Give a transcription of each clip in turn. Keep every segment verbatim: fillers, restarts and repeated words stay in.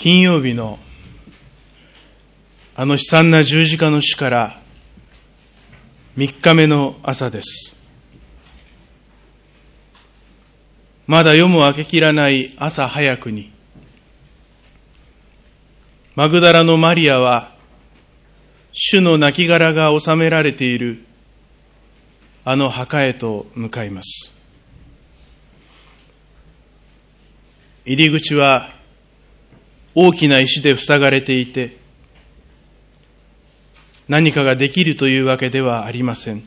金曜日のあの悲惨な十字架の死からみっかめの朝です。まだ夜も明けきらない朝早くに、マグダラのマリアは主の亡骸が収められているあの墓へと向かいます。入り口は大きな石で塞がれていて、何かができるというわけではありません。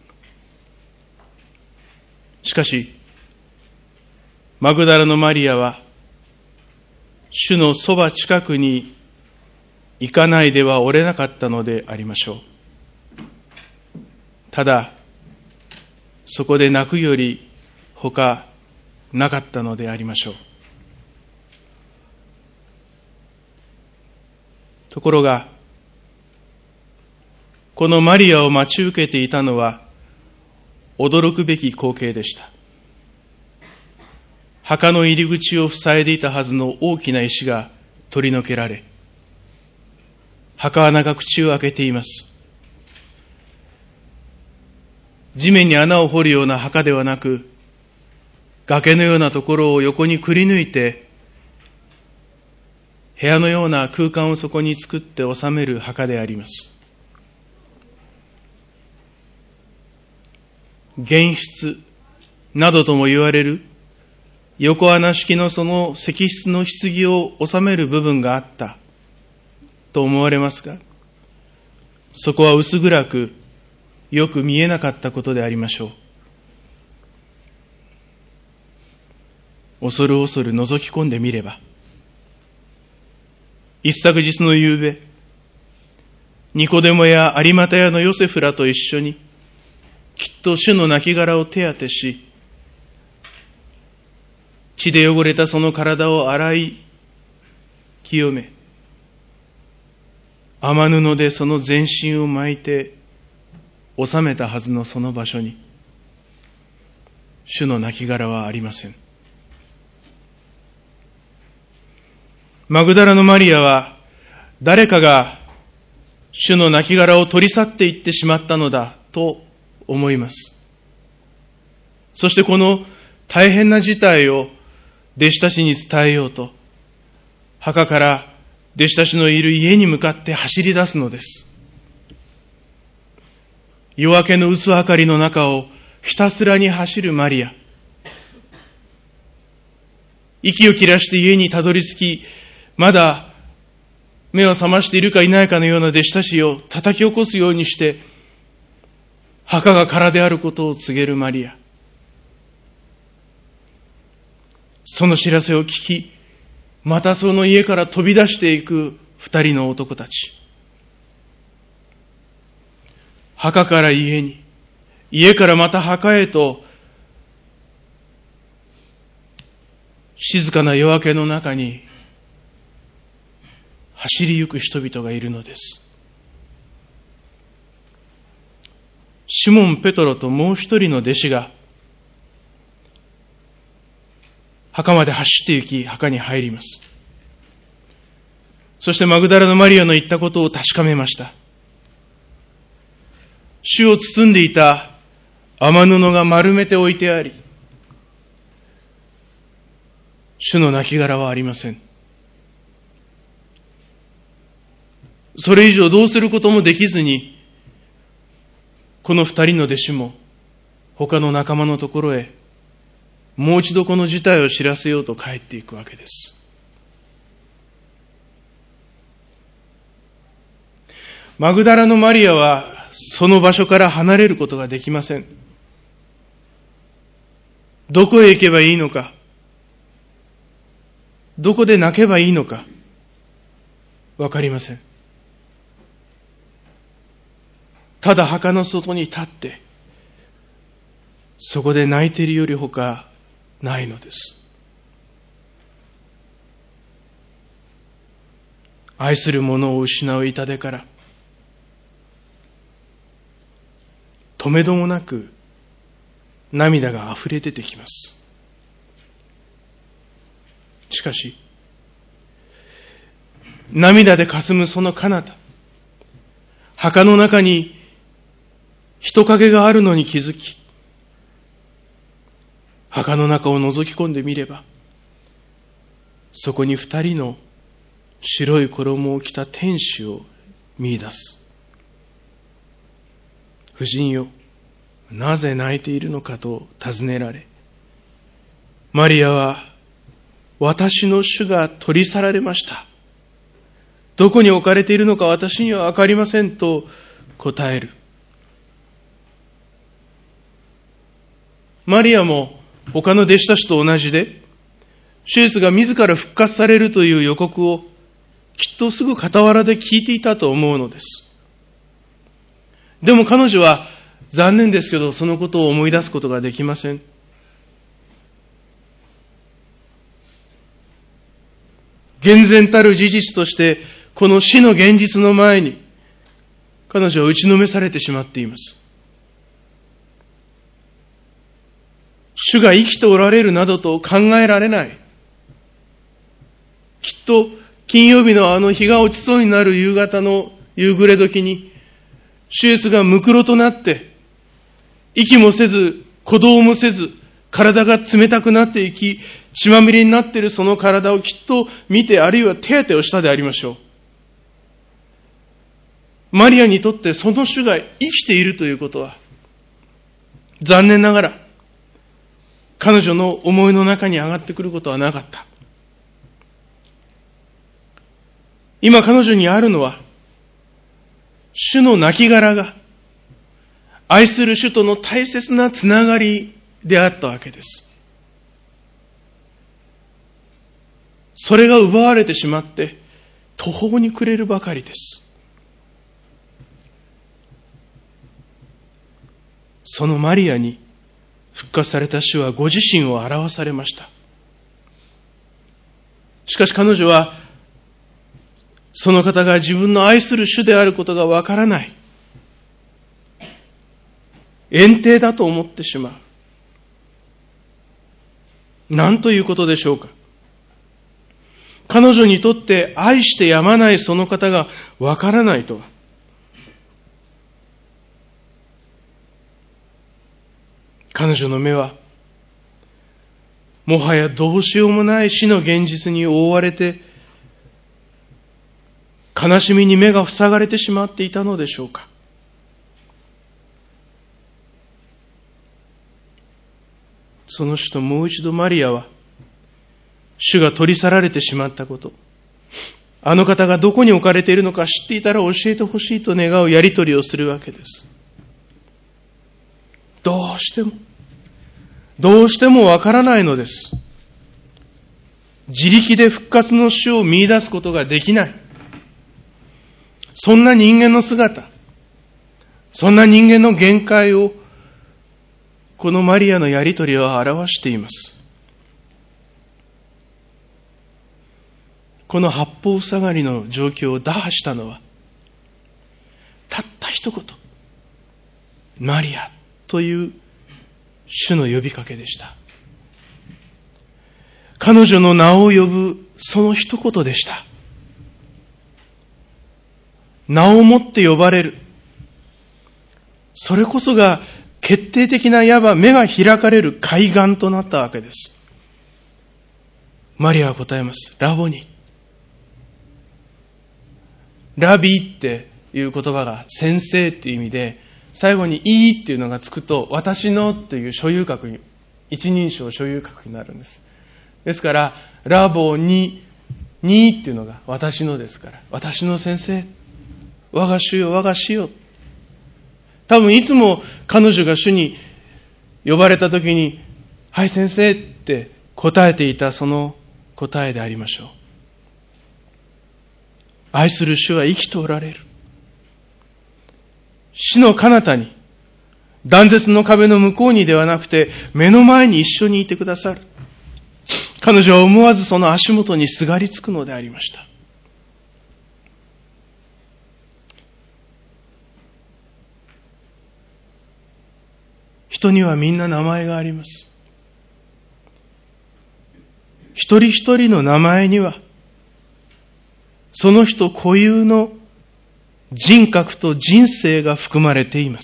しかし、マグダラのマリアは、主のそば近くに行かないではおれなかったのでありましょう。ただ、そこで泣くより他なかったのでありましょう。ところが、このマリアを待ち受けていたのは驚くべき光景でした。墓の入り口を塞いでいたはずの大きな石が取り除けられ、墓穴が口を開けています。地面に穴を掘るような墓ではなく、崖のようなところを横にくり抜いて、部屋のような空間をそこに作って収める墓であります。玄室などとも言われる横穴式のその石室の棺を収める部分があったと思われますが、そこは薄暗くよく見えなかったことでありましょう。恐る恐る覗き込んでみれば、一昨日の夕べ、ニコデモや有股屋のヨセフらと一緒に、きっと主の亡骸を手当てし、血で汚れたその体を洗い清め、雨布でその全身を巻いて収めたはずのその場所に、主の亡骸はありません。マグダラのマリアは、誰かが主の亡骸を取り去っていってしまったのだと思います。そしてこの大変な事態を弟子たちに伝えようと、墓から弟子たちのいる家に向かって走り出すのです。夜明けの薄明かりの中をひたすらに走るマリア。息を切らして家にたどり着き、まだ目を覚ましているかいないかのような弟子たちを叩き起こすようにして、墓が空であることを告げるマリア。その知らせを聞き、またその家から飛び出していく二人の男たち。墓から家に、家からまた墓へと、静かな夜明けの中に走りゆく人々がいるのです。シモン・ペトロともう一人の弟子が墓まで走って行き、墓に入ります。そしてマグダラのマリアの言ったことを確かめました。主を包んでいた雨布が丸めて置いてあり、主の亡骸はありません。それ以上どうすることもできずに、この二人の弟子も他の仲間のところへもう一度この事態を知らせようと帰っていくわけです。マグダラのマリアはその場所から離れることができません。どこへ行けばいいのか、どこで泣けばいいのか、わかりません。ただ墓の外に立って、そこで泣いているよりほかないのです。愛する者を失う痛手から、とめどもなく涙が溢れ出てきます。しかし、 涙で霞むその彼方、墓の中に人影があるのに気づき、墓の中を覗き込んでみれば、そこに二人の白い衣を着た天使を見出す。夫人よ、なぜ泣いているのかと尋ねられ、マリアは、私の主が取り去られました。どこに置かれているのか私にはわかりませんと答える。マリアも他の弟子たちと同じで、主イエスが自ら復活されるという予告をきっとすぐ傍らで聞いていたと思うのです。でも彼女は残念ですけどそのことを思い出すことができません。厳然たる事実としてこの死の現実の前に彼女は打ちのめされてしまっています。主が生きておられるなどと考えられない。きっと金曜日のあの日が落ちそうになる夕方の夕暮れ時に主イエスがむくろとなって息もせず鼓動もせず体が冷たくなっていき血まみれになっているその体をきっと見てあるいは手当てをしたでありましょう。マリアにとってその主が生きているということは残念ながら彼女の思いの中に上がってくることはなかった。今彼女にあるのは主の亡骸が愛する主との大切なつながりであったわけです。それが奪われてしまって途方に暮れるばかりです。そのマリアに復活された主はご自身を表されました。しかし彼女はその方が自分の愛する主であることがわからない。遠征だと思ってしまう。何ということでしょうか。彼女にとって愛してやまないその方がわからないとは。彼女の目はもはやどうしようもない死の現実に覆われて悲しみに目が塞がれてしまっていたのでしょうか。その主ともう一度マリアは主が取り去られてしまったこと、あの方がどこに置かれているのか知っていたら教えてほしいと願うやり取りをするわけです。どうしてもどうしてもわからないのです。自力で復活の主を見出すことができない。そんな人間の姿、そんな人間の限界をこのマリアのやりとりは表しています。この八方塞がりの状況を打破したのはたった一言、マリアという主の呼びかけでした。彼女の名を呼ぶその一言でした。名をもって呼ばれる。それこそが決定的ないわば目が開かれる開眼となったわけです。マリアは答えます。ラボニ。ラビーっていう言葉が先生っていう意味で、最後にいいっていうのがつくと私のっていう所有格に、一人称所有格になるんです。ですから、ラボニ、にっていうのが私のですから、私の先生。我が主よ、我が主よ。多分いつも彼女が主に呼ばれた時に、はい先生って答えていたその答えでありましょう。愛する主は生きておられる。死の彼方に、断絶の壁の向こうにではなくて、目の前に一緒にいてくださる。彼女は思わずその足元にすがりつくのでありました。人にはみんな名前があります。一人一人の名前には、 その人固有の人格と人生が含まれています。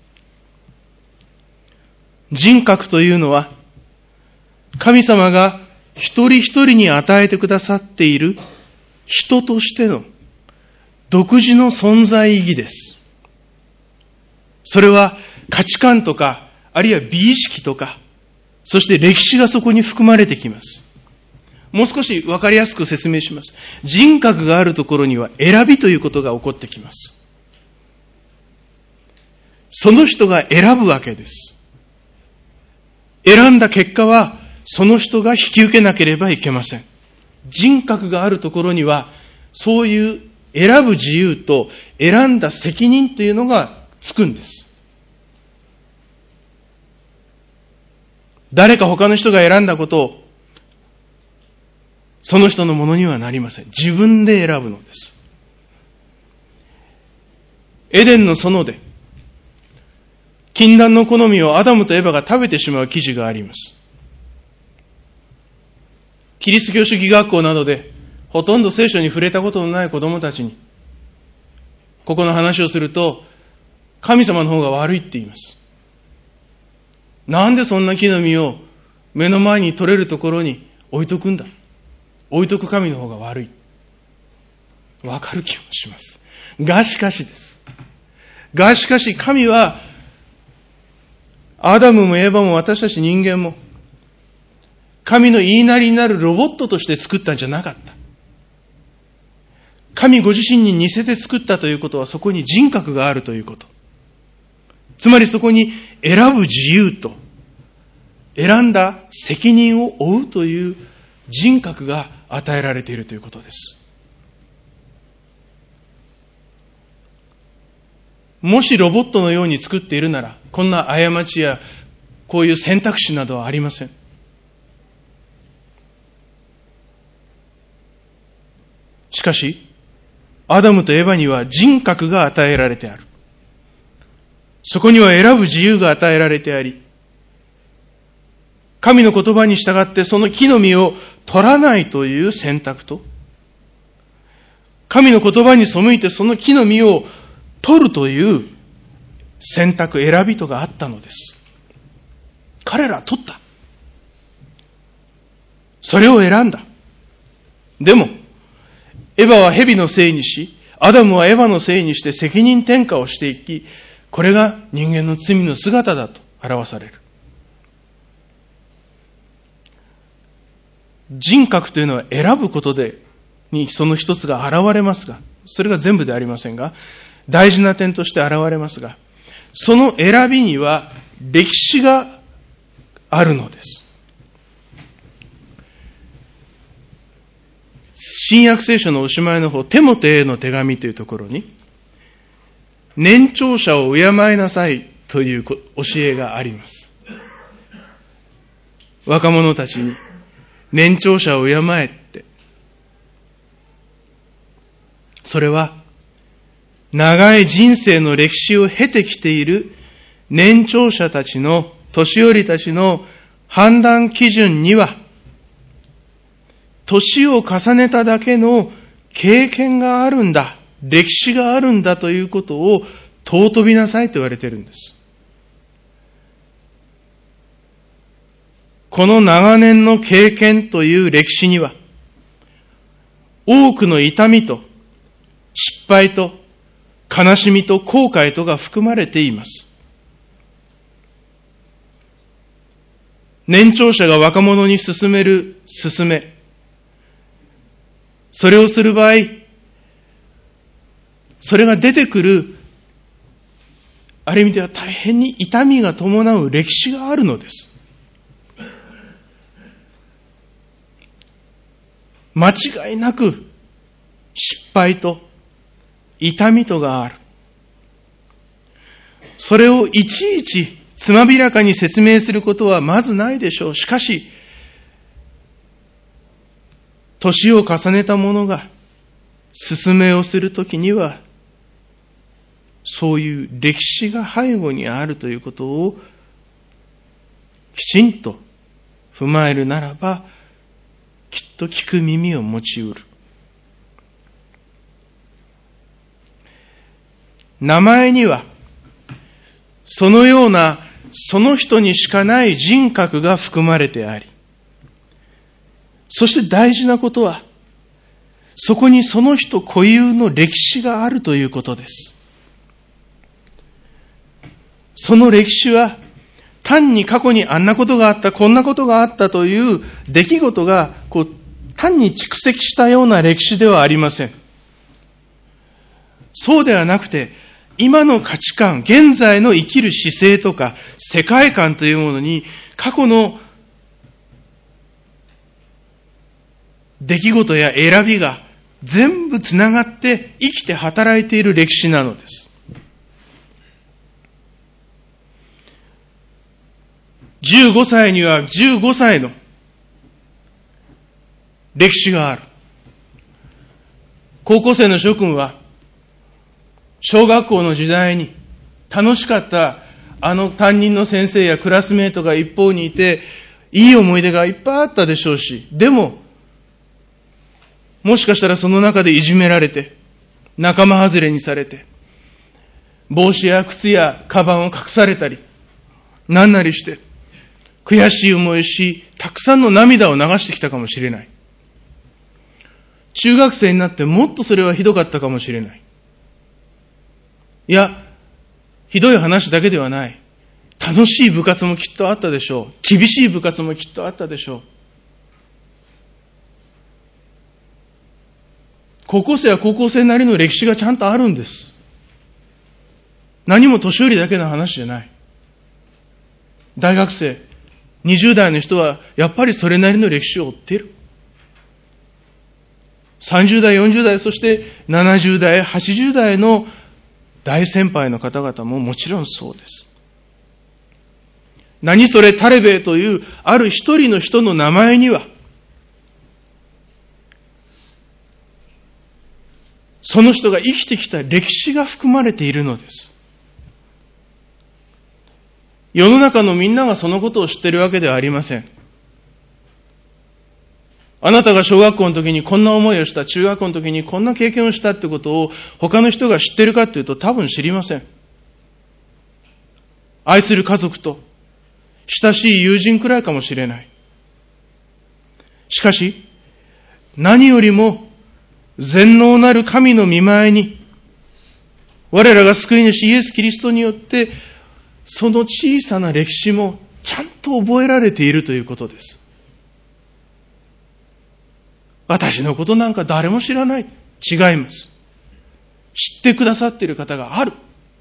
人格というのは、神様が一人一人に与えてくださっている人としての独自の存在意義です。それは価値観とか、あるいは美意識とか、そして歴史がそこに含まれてきます。もう少しわかりやすく説明します。人格があるところには選びということが起こってきます。その人が選ぶわけです。選んだ結果は、その人が引き受けなければいけません。人格があるところには、そういう選ぶ自由と選んだ責任というのがつくんです。誰か他の人が選んだことを、その人のものにはなりません。自分で選ぶのです。エデンの園で、禁断の好みをアダムとエバが食べてしまう記事があります。キリスト教主義学校などで、ほとんど聖書に触れたことのない子供たちに、ここの話をすると、神様の方が悪いって言います。なんでそんな木の実を目の前に取れるところに置いとくんだ。置いとく神の方が悪い。わかる気もします。がしかしです。がしかし神は、アダムもエバも私たち人間も、神の言いなりになるロボットとして作ったんじゃなかった。神ご自身に似せて作ったということは、そこに人格があるということ。つまりそこに選ぶ自由と、選んだ責任を負うという人格が与えられているということです。もしロボットのように作っているなら、こんな過ちやこういう選択肢などはありません。しかし、アダムとエバには人格が与えられてある。そこには選ぶ自由が与えられてあり、神の言葉に従ってその木の実を取らないという選択と、神の言葉に背いてその木の実を取るという選択、選びとがあったのです。彼らは取った。それを選んだ。でも、エバは蛇のせいにし、アダムはエバのせいにして責任転嫁をしていき、これが人間の罪の姿だと表される。人格というのは選ぶことで、にその一つが現れますが、それが全部ではありませんが、大事な点として現れますが、その選びには歴史があるのです。新約聖書のおしまいの方、テモテへの手紙というところに、年長者を敬いなさいという教えがあります。若者たちに、年長者を敬えって。それは、長い人生の歴史を経てきている年長者たちの、年寄りたちの判断基準には、年を重ねただけの経験があるんだ、歴史があるんだということを尊びなさいと言われているんです。この長年の経験という歴史には、多くの痛みと失敗と悲しみと後悔とが含まれています。年長者が若者に勧める勧め、それをする場合、それが出てくる、ある意味では大変に痛みが伴う歴史があるのです。間違いなく失敗と痛みとがある。それをいちいちつまびらかに説明することはまずないでしょう。しかし、年を重ねた者が勧めをするときには、そういう歴史が背後にあるということをきちんと踏まえるならば、きっと聞く耳を持ちうる。 名前には、そのような、その人にしかない人格が含まれてあり、そして大事なことは、そこにその人固有の歴史があるということです。その歴史は、単に過去にあんなことがあった、こんなことがあったという出来事が、こう、単に蓄積したような歴史ではありません。そうではなくて、今の価値観、現在の生きる姿勢とか、世界観というものに、過去の出来事や選びが全部つながって生きて働いている歴史なのです。じゅうごさいにはじゅうごさいの歴史がある。高校生の諸君は、小学校の時代に楽しかったあの担任の先生やクラスメートが一方にいて、いい思い出がいっぱいあったでしょうし、でも、もしかしたらその中でいじめられて、仲間外れにされて、帽子や靴やカバンを隠されたり、なんなりして、悔しい思いし、たくさんの涙を流してきたかもしれない。中学生になってもっとそれはひどかったかもしれない。いや、ひどい話だけではない。楽しい部活もきっとあったでしょう。厳しい部活もきっとあったでしょう。高校生は高校生なりの歴史がちゃんとあるんです。何も年寄りだけの話じゃない。大学生、にじゅう代の人はやっぱりそれなりの歴史を追っている。さんじゅう代、よんじゅう代、そしてななじゅう代、はちじゅう代の大先輩の方々ももちろんそうです。何それタレベというある一人の人の名前には、その人が生きてきた歴史が含まれているのです。世の中のみんながそのことを知っているわけではありません。あなたが小学校の時にこんな思いをした、中学校の時にこんな経験をしたってことを他の人が知っているかというと多分知りません。愛する家族と親しい友人くらいかもしれない。しかし、何よりも全能なる神の御前に、我らが救い主イエス・キリストによって、その小さな歴史もちゃんと覚えられているということです。私のことなんか誰も知らない。違います。知ってくださっている方がある。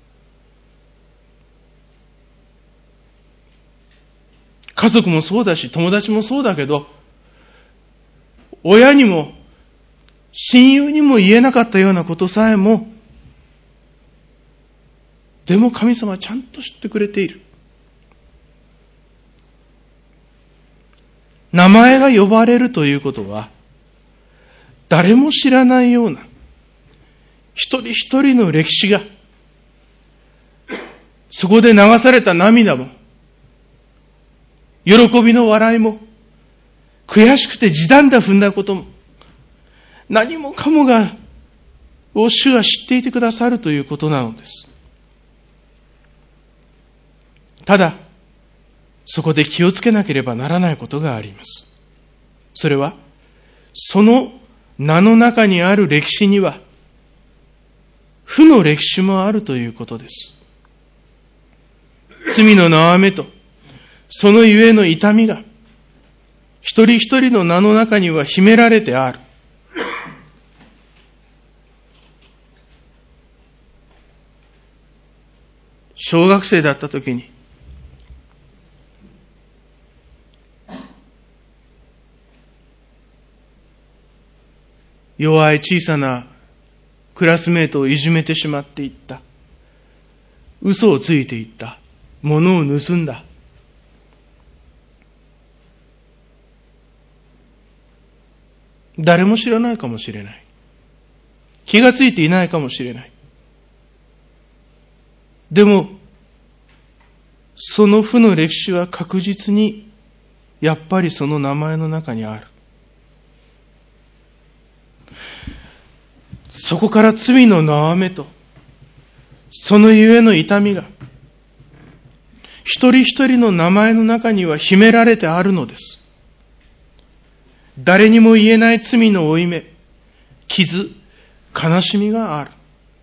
家族もそうだし、友達もそうだけど、親にも、親友にも言えなかったようなことさえも、でも神様はちゃんと知ってくれている。名前が呼ばれるということは、誰も知らないような、一人一人の歴史が、そこで流された涙も、喜びの笑いも、悔しくて地団打踏んだことも、何もかもが、を主が知っていてくださるということなのです。ただ、そこで気をつけなければならないことがあります。それは、その名の中にある歴史には、負の歴史もあるということです。罪の縄目と、そのゆえの痛みが、一人一人の名の中には秘められてある。小学生だった時に、弱い小さなクラスメートをいじめてしまっていった。嘘をついていった。物を盗んだ。誰も知らないかもしれない。気がついていないかもしれない。でも、その負の歴史は確実に、やっぱりその名前の中にある。そこから罪の縄目と、 そのゆえの痛みが、一人一人の名前の中には秘められてあるのです。誰にも言えない罪の負い目、傷、悲しみがある。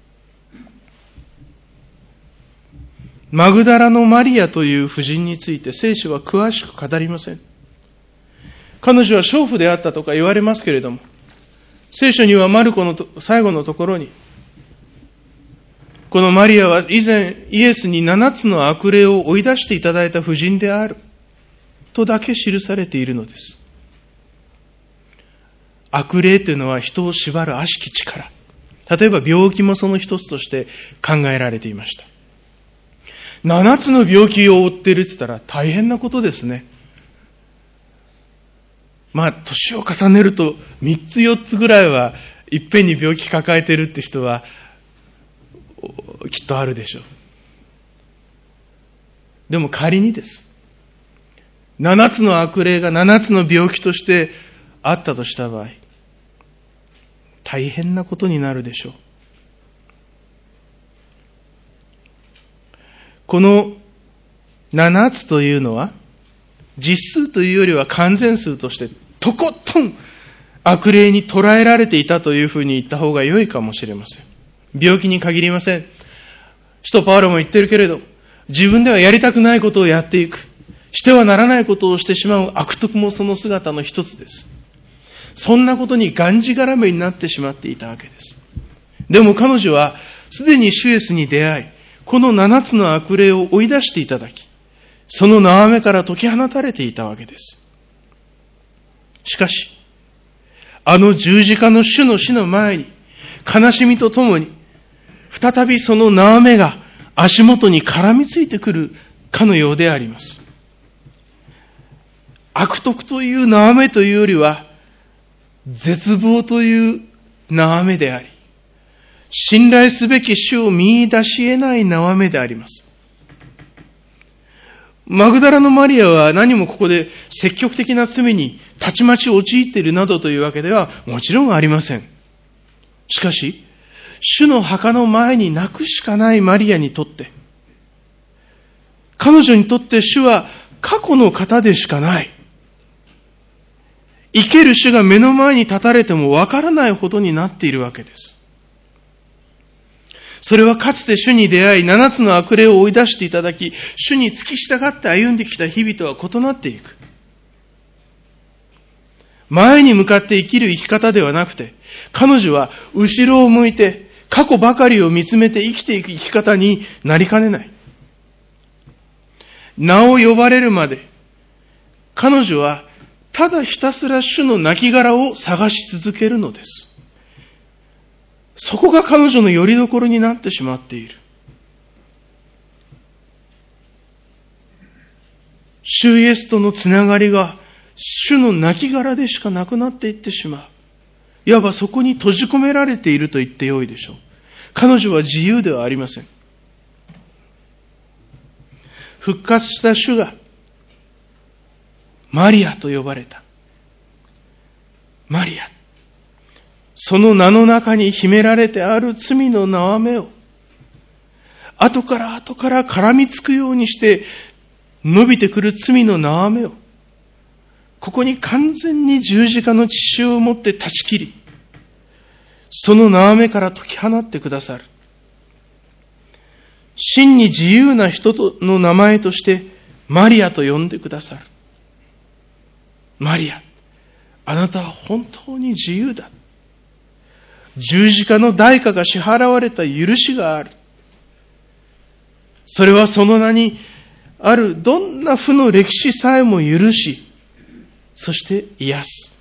マグダラのマリアという婦人について聖書は詳しく語りません。彼女は娼婦であったとか言われますけれども、聖書にはマルコの最後のところに、このマリアは以前イエスに七つの悪霊を追い出していただいた婦人であるとだけ記されているのです。悪霊というのは人を縛る悪しき力。例えば病気もその一つとして考えられていました。七つの病気を負っているって言ったら大変なことですね。まあ、年を重ねると三つ四つぐらいはいっぺんに病気抱えているって人はきっとあるでしょう。でも仮にです。七つの悪霊が七つの病気としてあったとした場合、大変なことになるでしょう。この七つというのは、実数というよりは完全数として、とことん悪霊に捉えられていたというふうに言った方が良いかもしれません。病気に限りません。使徒パウロも言ってるけれど、自分ではやりたくないことをやっていく。してはならないことをしてしまう悪徳もその姿の一つです。そんなことにがんじがらめになってしまっていたわけです。でも彼女はすでに主イエスに出会い、この七つの悪霊を追い出していただき、その縄目から解き放たれていたわけです。しかし、あの十字架の主の死の前に、悲しみとともに、再びその縄目が足元に絡みついてくるかのようであります。悪徳という縄目というよりは、絶望という縄目であり、信頼すべき主を見出し得ない縄目であります。マグダラのマリアは何もここで積極的な罪にたちまち陥っているなどというわけではもちろんありません。しかし、主の墓の前に泣くしかないマリアにとって、彼女にとって主は過去の方でしかない。生ける主が目の前に立たれてもわからないほどになっているわけです。それはかつて主に出会い、七つの悪霊を追い出していただき、主に付き従って歩んできた日々とは異なっていく。前に向かって生きる生き方ではなくて、彼女は後ろを向いて、過去ばかりを見つめて生きていく生き方になりかねない。名を呼ばれるまで、彼女はただひたすら主の亡骸を探し続けるのです。そこが彼女の拠り所になってしまっている。主イエスとのつながりが主の亡骸でしかなくなっていってしまう。いわばそこに閉じ込められていると言ってよいでしょう。彼女は自由ではありません。復活した主がマリアと呼ばれた。マリア。その名の中に秘められてある罪の縄目を、後から後から絡みつくようにして伸びてくる罪の縄目を、ここに完全に十字架の血潮を持って断ち切り、その縄目から解き放ってくださる。真に自由な人の名前としてマリアと呼んでくださる。マリア、あなたは本当に自由だ。十字架の代価が支払われた許しがある。それはその名にあるどんな負の歴史さえも許し、そして癒す。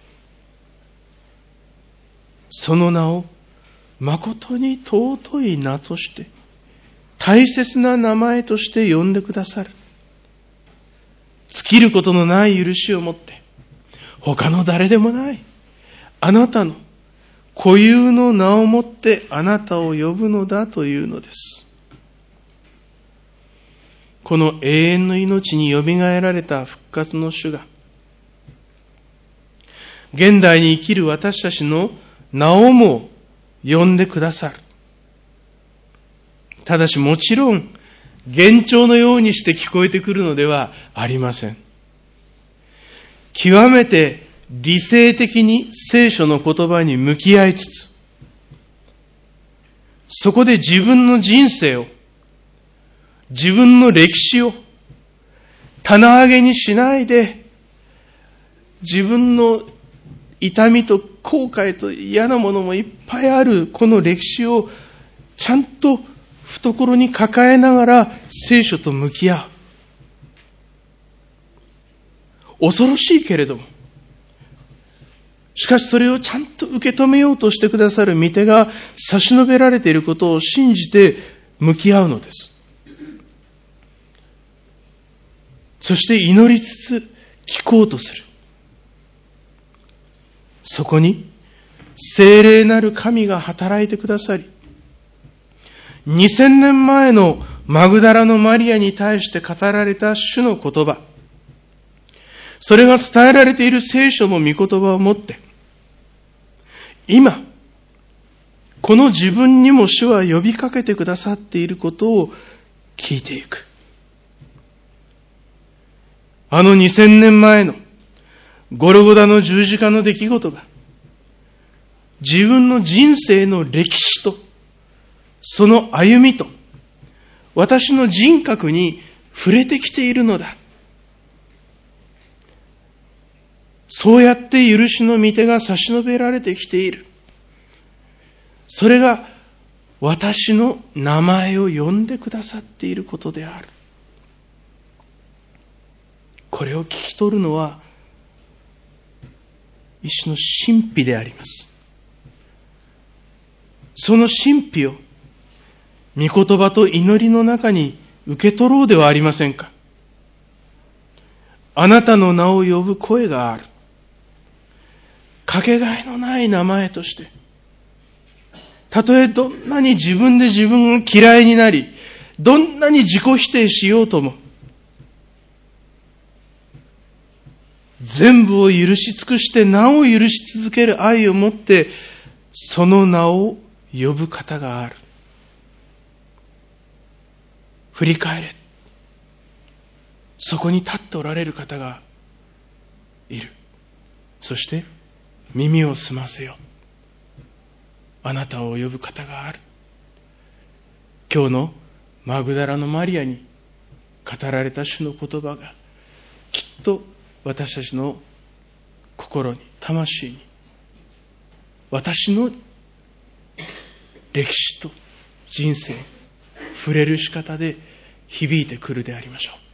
その名を誠に尊い名として、大切な名前として呼んでくださる。尽きることのない許しをもって、他の誰でもない、あなたの固有の名をもってあなたを呼ぶのだというのです。この永遠の命によみがえられた復活の主が、現代に生きる私たちの名をも呼んでくださる。 ただしもちろん、幻聴のようにして聞こえてくるのではありません。極めて理性的に聖書の言葉に向き合いつつ、そこで自分の人生を、自分の歴史を棚上げにしないで、自分の痛みと後悔と嫌なものもいっぱいあるこの歴史をちゃんと懐に抱えながら聖書と向き合う。恐ろしいけれども、しかしそれをちゃんと受け止めようとしてくださる御手が差し伸べられていることを信じて向き合うのです。そして祈りつつ聞こうとする。そこに聖霊なる神が働いてくださり、にせんねんまえのマグダラのマリアに対して語られた主の言葉、それが伝えられている聖書の御言葉をもって、今、この自分にも主は呼びかけてくださっていることを聞いていく。あのにせんねんまえのゴルゴダの十字架の出来事が、自分の人生の歴史と、その歩みと、私の人格に触れてきているのだ。そうやって許しの御手が差し伸べられてきている。それが私の名前を呼んでくださっていることである。これを聞き取るのは一種の神秘であります。その神秘を御言葉と祈りの中に受け取ろうではありませんか。あなたの名を呼ぶ声がある。かけがえのない名前として、たとえどんなに自分で自分が嫌いになり、どんなに自己否定しようとも、全部を許し尽くしてなお許し続ける愛を持って、その名を呼ぶ方がある。振り返れ。そこに立っておられる方がいる。そして耳を澄ませよ。あなたを呼ぶ方がある。今日のマグダラのマリアに語られた主の言葉が、きっと私たちの心に、魂に、私の歴史と人生に触れる仕方で響いてくるでありましょう。